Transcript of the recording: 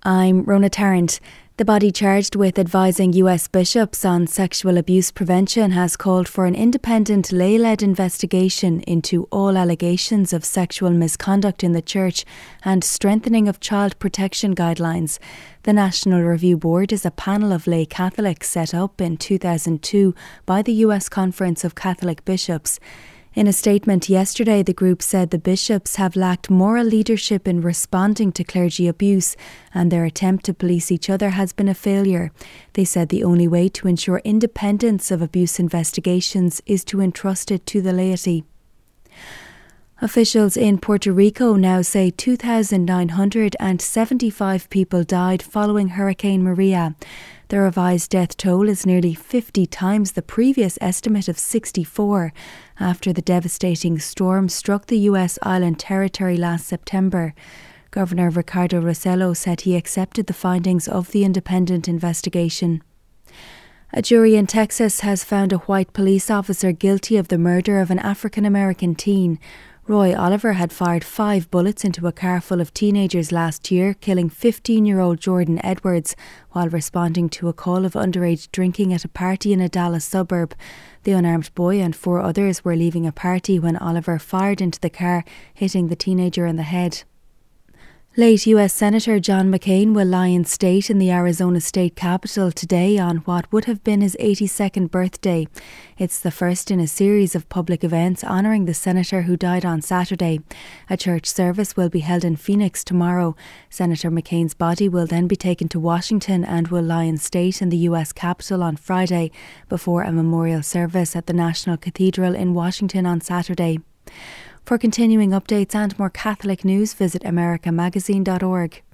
I'm Rona Tarrant. The body charged with advising US bishops on sexual abuse prevention has called for an independent lay-led investigation into all allegations of sexual misconduct in the Church and strengthening of child protection guidelines. The National Review Board is a panel of lay Catholics set up in 2002 by the US Conference of Catholic Bishops. In a statement yesterday, the group said the bishops have lacked moral leadership in responding to clergy abuse, and their attempt to police each other has been a failure. They said the only way to ensure independence of abuse investigations is to entrust it to the laity. Officials in Puerto Rico now say 2,975 people died following Hurricane Maria. The revised death toll is nearly 50 times the previous estimate of 64 after the devastating storm struck the US island territory last September. Governor Ricardo Rossello said he accepted the findings of the independent investigation. A jury in Texas has found a white police officer guilty of the murder of an African-American teen. Roy Oliver had fired 5 bullets into a car full of teenagers last year, killing 15-year-old Jordan Edwards while responding to a call of underage drinking at a party in a Dallas suburb. The unarmed boy and 4 others were leaving a party when Oliver fired into the car, hitting the teenager in the head. Late US Senator John McCain will lie in state in the Arizona state capitol today on what would have been his 82nd birthday. It's the first in a series of public events honouring the senator who died on Saturday. A church service will be held in Phoenix tomorrow. Senator McCain's body will then be taken to Washington and will lie in state in the US Capitol on Friday before a memorial service at the National Cathedral in Washington on Saturday. For continuing updates and more Catholic news, visit americamagazine.org.